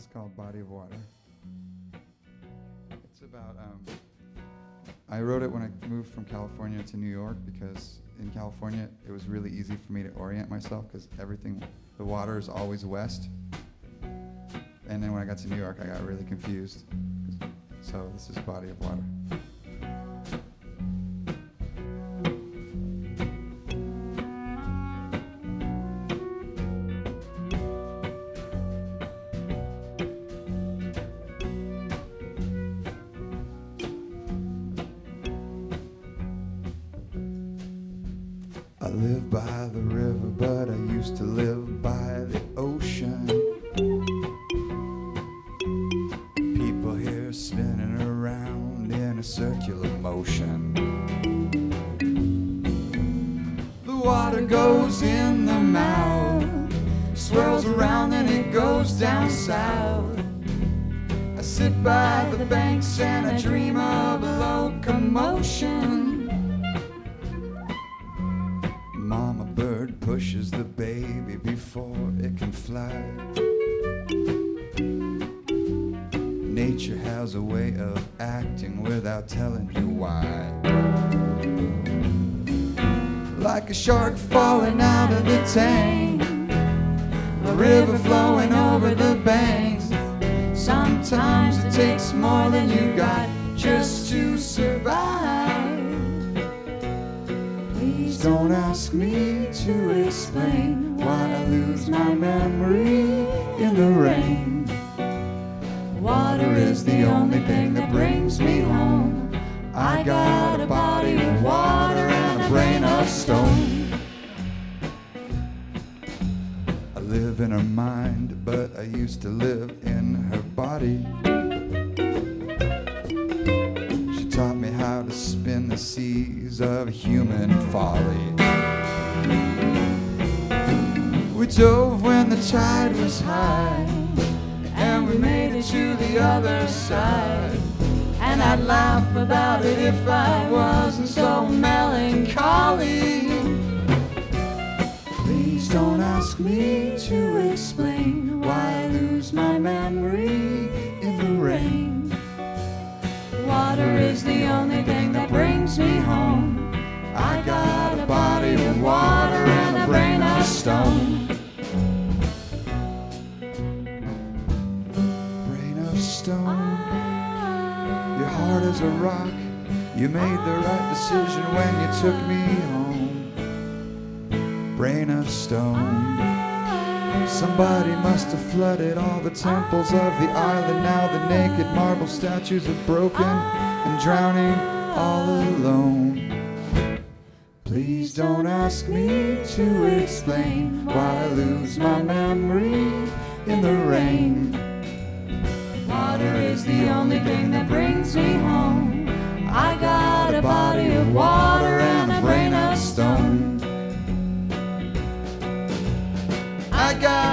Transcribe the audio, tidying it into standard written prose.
called Body of Water. It's about, I wrote it when I moved from California to New York because in California it was really easy for me to orient myself because the water is always west. And then when I got to New York, I got really confused. So this is Body of Water. I live by the river, but I used to live by the ocean. People here spinning around in a circular motion. The water goes in the mouth, swirls around and it goes down south. I sit by the banks and I dream of a locomotion. Mama bird pushes the baby before it can fly. Nature has a way of acting without telling you why. Like a shark falling out of the tank, a river flowing over the banks. Sometimes it takes more than you got just to survive. Please don't ask me to explain why I lose my memory in the rain. Water is the only thing that brings me home. I got a body of water and a brain of stone. I live in her mind, but I used to live in her body. She taught me how to spin the seas of human folly. We dove when the tide was high, and we made it to the other side. And I'd laugh about it if I wasn't so melancholy. Please don't ask me to explain why I lose my memory in the rain. Water is the only thing that brings me home. I got a body of water and a brain of stone. Brain of stone. Your heart is a rock. You made the right decision when you took me home. Brain of stone. Somebody must have flooded all the temples of the island. Now the naked marble statues are broken and drowning all alone. Please don't ask me to explain why I lose my memory in the rain. Water is the only thing that brings me home. I got a body of water and a brain of stone. I got